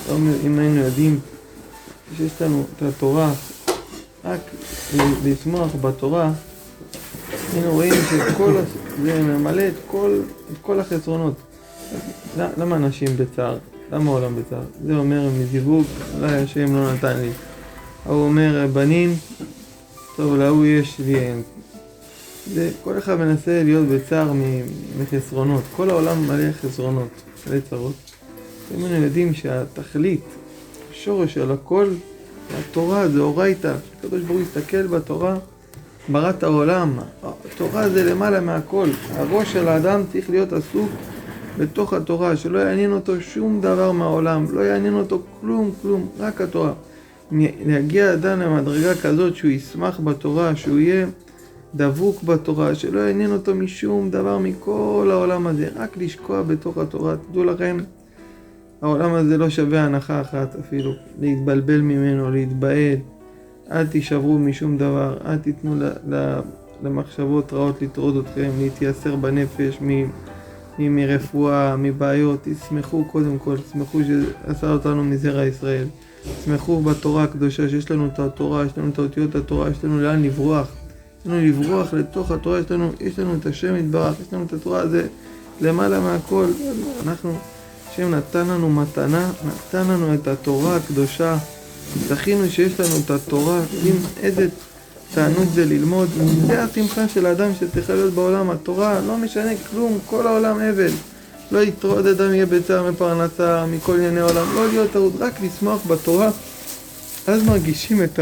אם היינו יודעים שיש לנו את התורה, רק לשמוח בתורה, היינו רואים שזה ממלא את כל החסרונות. למה אנשים בצער? למה העולם בצער? זה אומר מזיווג, אולי השם לא נתן לי. הוא אומר, בנים, טוב, להוא יש לי אין. כל אחד מנסה להיות בצער מחסרונות. כל העולם מלא חסרונות, מלא צרות. אם אנחנו יודעים שהתכלית, השורש של הכל, התורה זה אורייתא. הקדוש ברוך הוא יסתכל בתורה, בראת העולם. התורה זה למעלה מהכל. הראש של האדם צריך להיות עסוק בתוך התורה, שלא יעניין אותו שום דבר מהעולם, לא יעניין אותו כלום, רק התורה. להגיע אדם למדרגה כזאת שהוא ישמח בתורה, שהוא יהיה דבוק בתורה, שלא יעניין אותו משום דבר מכל העולם הזה, רק לשקוע בתוך התורה. תדעו לכם, העולם הזה לא שווה הנחה אחת אפילו, להתבלבל ממנו, להתבעד. אל תישברו משום דבר, אל תיתנו למחשבות רעות לטרוד אתכם, להתייסר בנפש מרפואה, מבעיות. תשמחו קודם כל, תשמחו שעשה אותנו מזרע ישראל. תשמחו בתורה הקדושה, שיש לנו את התורה, יש לנו את אותיות התורה, יש לנו לאן לברוח. יש לנו לברוח לתוך התורה, יש לנו את השם יתברך, יש לנו את התורה הזה למעלה מהכל. השם נתן לנו מתנה, נתן לנו את התורה הקדושה. זכינו שיש לנו את התורה, עם איזה תענוג זה ללמוד. זה השמחה של האדם שצריך להיות בעולם. התורה לא משנה כלום, כל העולם אבל. לא יתרוד אדם יהיה בצער מפרנסה, מכל ענייני העולם, לא להיות טעות, רק לשמוח בתורה. אז מרגישים את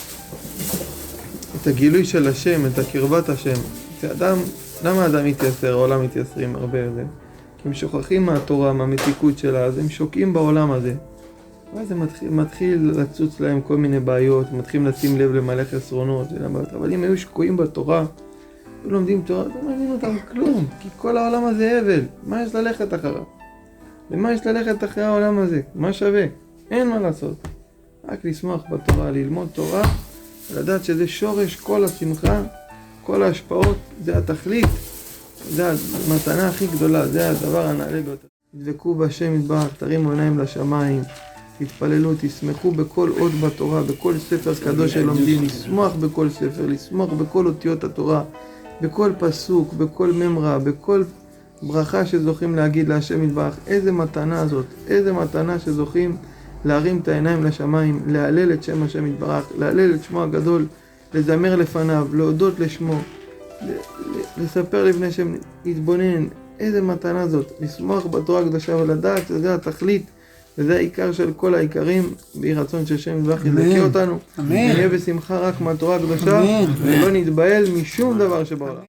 הגילוי של השם, את הקרבת השם. למה האדם מתייסר, העולם מתייסרים הרבה יותר? כי הם שוכחים מהתורה, מהמתיקות שלה, אז הם שוקעים בעולם הזה. ואז זה מתחיל לצוץ להם כל מיני בעיות, מתחילים לשים לב למלא חסרונות, אבל אם היו שקועים בתורה, ולומדים תורה, לא מעניין אותם כלום, כי כל העולם הזה אבל. מה יש ללכת אחריו? למה יש ללכת אחרי העולם הזה? מה שווה? אין מה לעשות. רק לשמוח בתורה, ללמוד תורה, ולדעת שזה שורש כל השמחה, כל ההשפעות, זה התכלית, זה המתנה הכי גדולה, זה הדבר הנעלה ביותר. תדבקו בהשם יתברך, תרימו עיניים לשמיים, תתפללו, תשמחו בכל אות בתורה, בכל ספר קדוש שלומדים, לשמוח בכל ספר, לשמוח בכל אותיות התורה, בכל פסוק, בכל ממרה, בכל ברכה שזוכים להגיד להשם יתברך. איזה מתנה זאת, איזה מתנה שזוכים להרים את העיניים לשמיים, להלל את שם השם יתברך, להלל את שמו הגדול, לזמר לפניו, להודות לשמו, לספר לפני שם, להתבונן. איזה מתנה זאת, לשמוח בתורה הקדושה ולדעת שזה התכלית וזה העיקר של כל העיקרים. ויהי רצון שהשם יתברך יזכה אותנו, נהיה בשמחה רק מהתורה הקדושה ולא נתבהל משום דבר שבעולם.